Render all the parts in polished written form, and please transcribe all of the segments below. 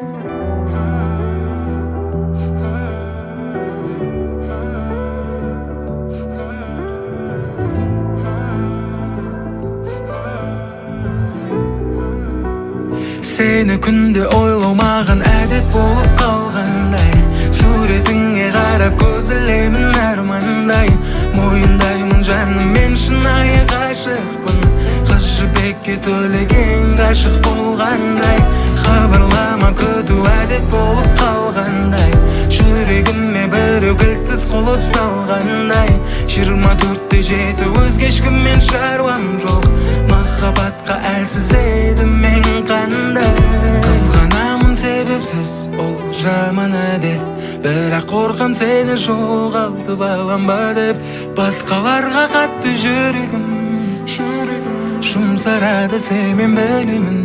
Seni күнде ойлау маған әдет болып қалғандай, суретіңе қарап көз ілемін армандай. Мойындаймын жаным, мен шынайы ғашықпын, қыз жібекке төлеген ғашық болғандай. Хабарлама күту әдет болып қалғандай, жүрегіме біреу кілтсіз құлып салғандай. 24/7 өзге ешкіммен шаруам жоқ, махаббатқа әлсіз едім мен қандай. Қызғанамын себепсіз, ол жаман әдет, бірақ қорқам сені жоғалтып алам ба деп. Басқаларға қатты жүрегім жұмсарады, сен білемін.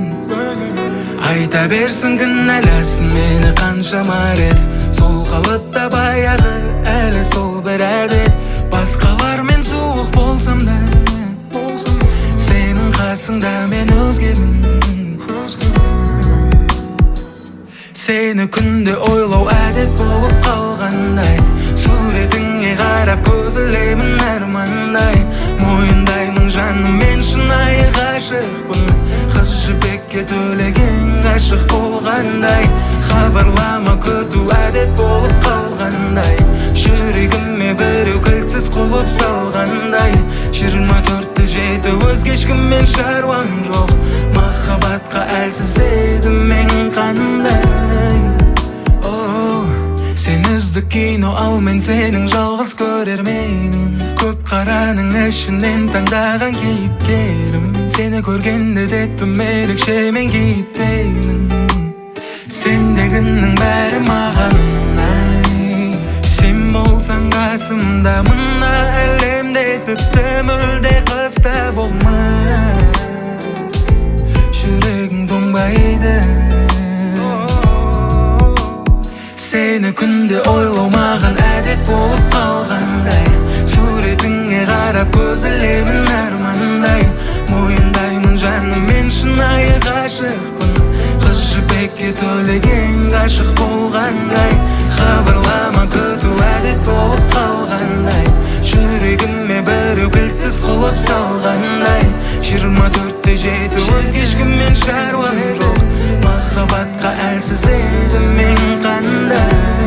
Айта берсін кінәласын мені қаншама рет, сол қалыпта баяғы әлі сол бір әдет. Басқалармен суық болсам да, сенің қасыңда мен өзгемін. Сені күнде ойлау әдет болып қалғандай, суретіңе қарап көз ілемін армандай. Мойындаймын жаным, мен шынайы ғашықпын, қыз жібекке төлеген ғашық болғандай. Хабарлама күту әдет болып қалғандай, жүрегіме біреу кілтсіз құлып салғандай. 24/7 өзге ешкіммен шаруам жоқ, махаббатқа әлсіз едім мен қандай. Сен үздік кино, ал мен сенің жалғыз көрерменің, көп қараның ішінен таңдаған кейіпкерім. Сені көргенде деттім ерекше мен кейіптеймін. Сендегінің бәрі маған ұнай, сен болсаң қасымда, мына әлемде тіпті мүлде қыста болмай. Жүрегің тоңбайды. Сені күнде ойлау маған әдет болып қалғандай, суретіңе қарап көз ілемін армандай. Мойындаймын жаным, мен шынайы ғашықпын, қыз жібекке төлеген ғашық болғандай. Хабарлама күту әдет болып қалғандай, жүрегіме біреу кілтсіз құлып салғандай. 24/7 өзге ешкіммен шаруам жоқ, махаббатқа әлсіз едім мен қандай.